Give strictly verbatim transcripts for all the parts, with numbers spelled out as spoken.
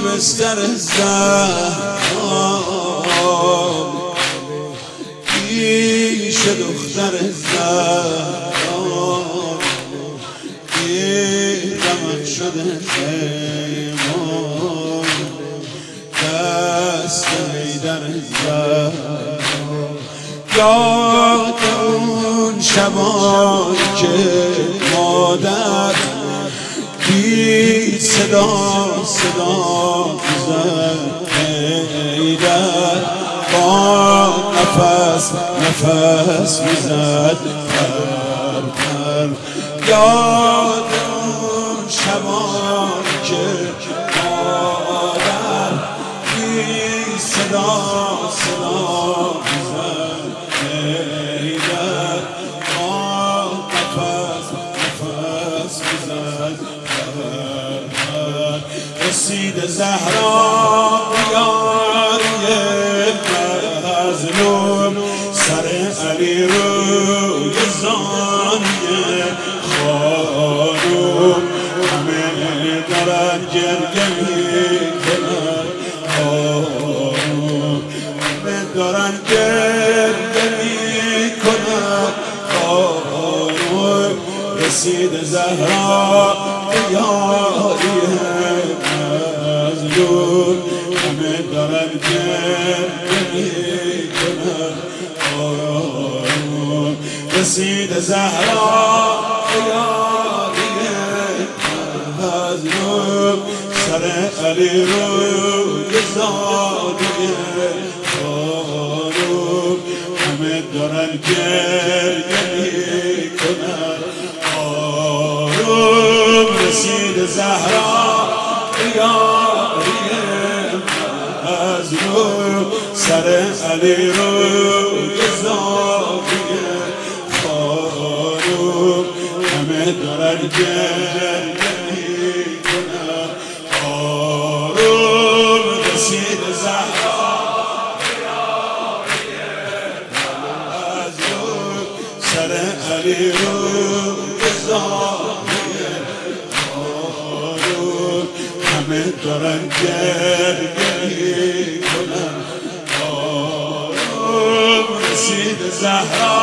بستر زهران پیش دختر زهران غمم شده پیمان دست حیدر زهران یاد اون شبان که مادر بی صدا صدا زد حیدر با نفس نفس میزد پر پر یاد اون شبان که مادر بی صدا صدا میزد حیدر با نفس نفس میزد رسید زهرا یاری مظلوم سر علی روی زانیه خانوم همه دارن گریه میکنن خانوم همه دارن گریه میکنن خانوم رسید زهرا یاری مظلوم همه دارن گریه میکنن آرام رسید زهرا یاری مظلوم سر علی روی زانیه خانوم همه دارن گریه میکنن آرام رسید زهرا یاری مظلوم سر علی روی زانیه خانوم همه دارن گریه میکنن آروم رسید زهرا یاری مظلوم سر علی روی زانیه همه دارن گریه میکنن آروم رسید زهرا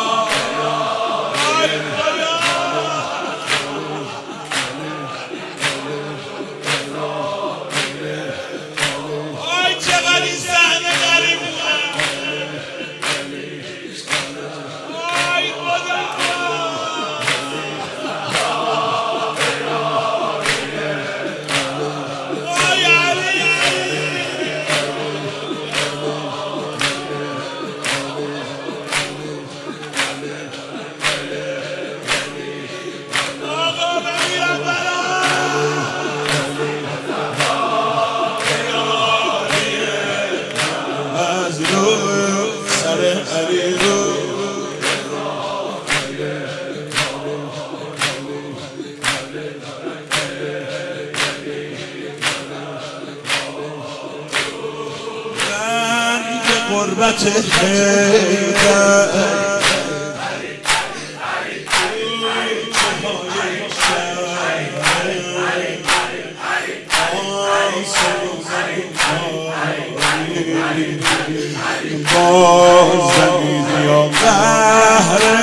آی چقدر این صحنه غریب بود آی خدا سر علی رو رنگ غربت حیدر با زمین یا قهره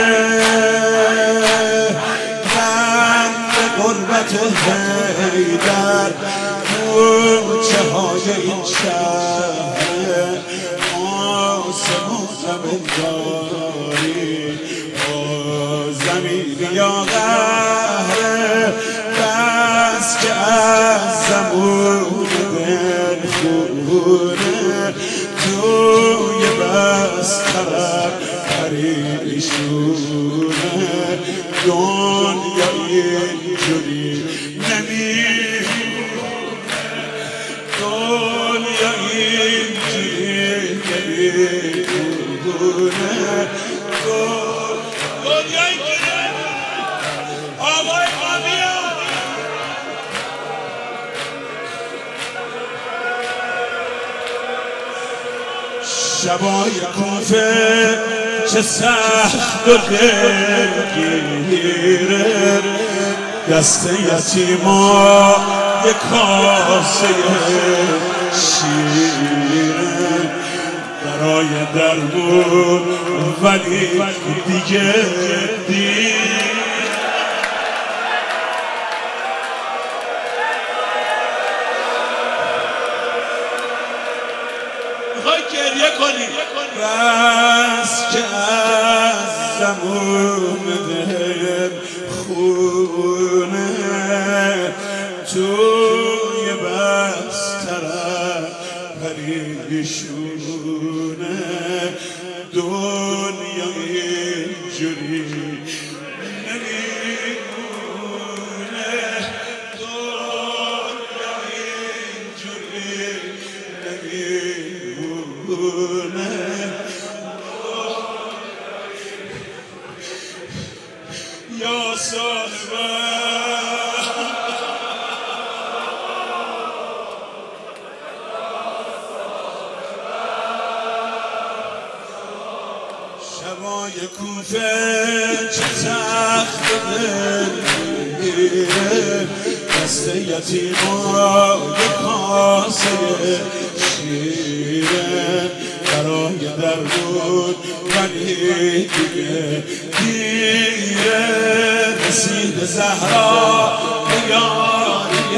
رنگ غربت حیدر کوچه های این شهر آسمون زمنداری با زمین یا قهره بس که از زمون دل خونه توی بستر پریشونه دنیا اینجوری نمیمونه دنیا اینجوری نمیمونه دنیا اینجوری آقای آبیا شبای کوفه چه سخت و دلگیره دست یتیما یه کاسه شیرین برای درمون ولی دیگه دیر. میخوای گریه کنی بس که از زمون دل خونه توی بسترم پریشونه دنیا اینجوری نمیمونه دنیا اینجوری نمیمونه یا صاحبه شبای کوفه چه سخت دلگیره دست یتیما یه کاسه شیره برای درمون ولی دیگه دیره رسید زهرا به یاری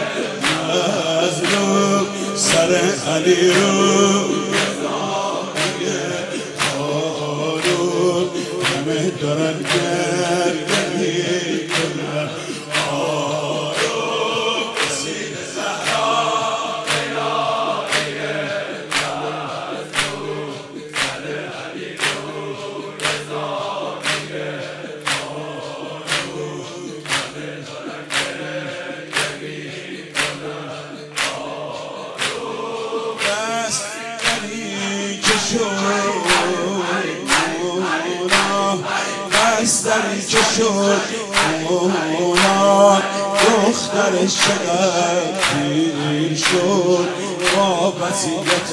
مظلوم سر علی رو دارن گریه کنن آروم رسید زهرا به یاری مظلوم سر علی رو رضا میگه آروم همه دارن گریه کنن آروم بس علی که شد بستری که شد مولا دخترش چقدر پیر شد با وصیت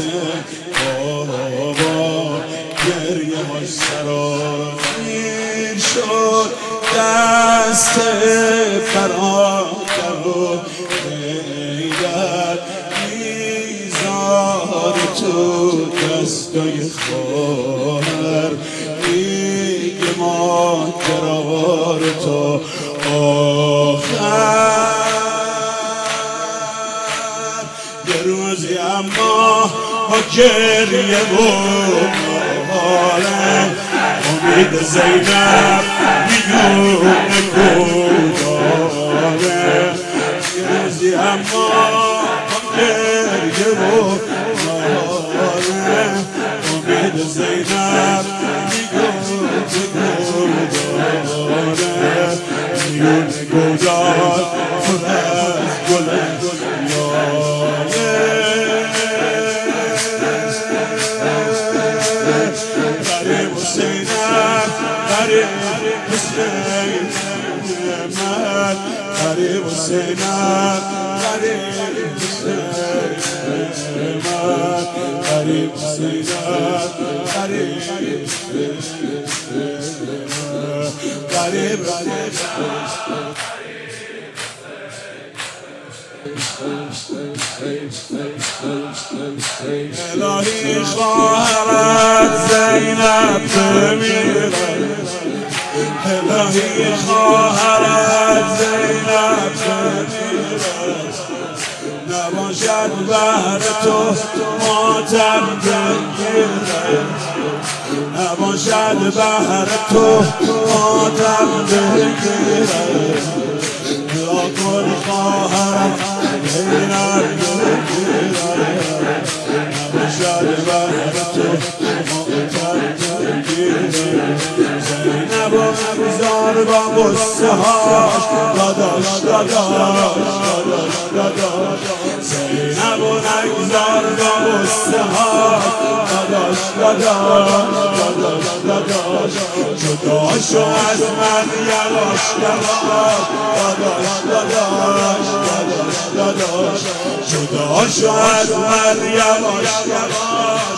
بابا گریه ها سرازیر شد دست برادر و حیدر میذاره تو دستای خواهر ماجرا رو تا آخر یه روزی اما با گریه و حالم امید زینب میدونه کدامه یه روزی اما با گریه و حالم امید زینب میون گودار پر از گل یایه غریب حسینم غریب حسین من غریب حسینم غریب حسین من غریب حسینم غریب غریب الهی خواهرت زینب بمیره الهی خواهرت زینب بمیره نباشد بهر تو ماتم بگیره نباشد بهر تو ماتم بگیره یا کن خواهرم زینب بگیره نباشد بهر تو ماتم بگیره زینب و نگذار با غصه هاش داداش داداش داداش داداش زینب و نگذار با غصه هاش داداش داداش داداش داداش جدا شو از من یواش یواش داداش داداش داداش داداش جدا شو از من یواش یواش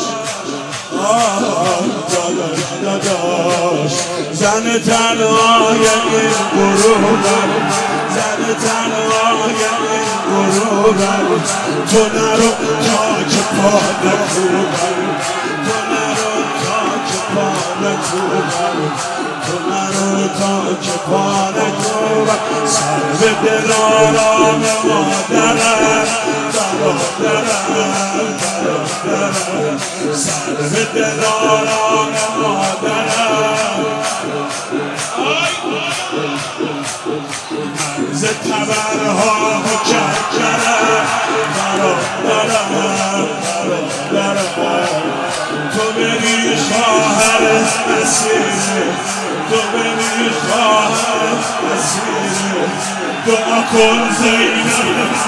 داداش داداش زن تنهای این گروه زن تنهای این غروبم تو نرو تا که پا نکوبم تو نرو تا که پا نکوبم تو نرو تا که پا نکوبم سر به دل آرام مادرم برادرم برادرم سر به دل آرام مادرم مرز تبرها مکرکرم برادرم برادرم تو بری خواهر اسیر تو بری خواهر اسیر دعا کن زینب